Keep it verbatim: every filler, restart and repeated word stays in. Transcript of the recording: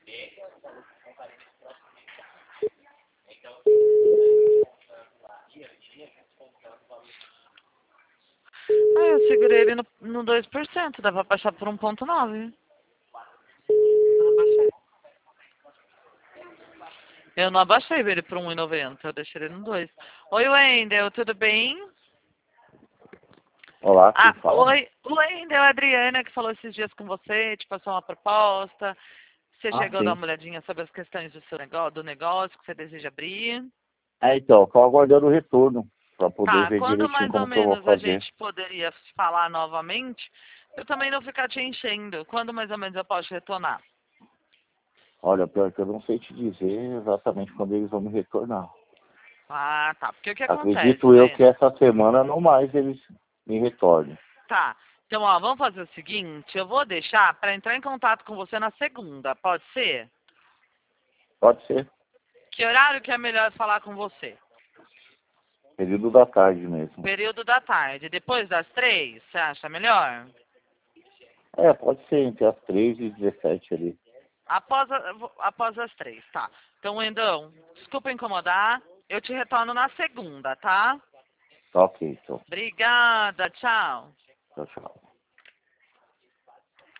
Ah, eu segurei ele no, no dois por cento, dá pra baixar por um ponto nove. Não abaixei. Eu não abaixei ele por um e noventa, eu deixei ele no dois. Oi, Wendel, tudo bem? Olá, quem Ah, fala? oi, Wendel, a Adriana que falou esses dias com você, te passou uma proposta. Você Ah, chegou a dar sim. uma olhadinha sobre as questões do seu negócio, do negócio que você deseja abrir? É, então, estou aguardando o retorno para poder Tá, ver quando direitinho mais ou como que eu vou menos a fazer. gente poderia falar novamente? Eu também não ficar te enchendo. Quando mais ou menos eu posso retornar? Olha, pior que eu não sei te dizer exatamente quando eles vão me retornar. Ah, tá. Porque o que acontece, Acredito eu que Wendel? essa semana não mais eles me retornem. Tá. Então, ó, vamos fazer o seguinte, eu vou deixar para entrar em contato com você na segunda, pode ser? Pode ser Que horário que é melhor falar com você? período da tarde mesmo. Período da tarde, depois das três, você acha melhor? É, pode ser entre as três e dezessete ali. Após, a- após as três, tá. Então, Wendão, desculpa incomodar, eu te retorno na segunda, tá? Tá ok, então. Obrigada, tchau. Tchau, tchau.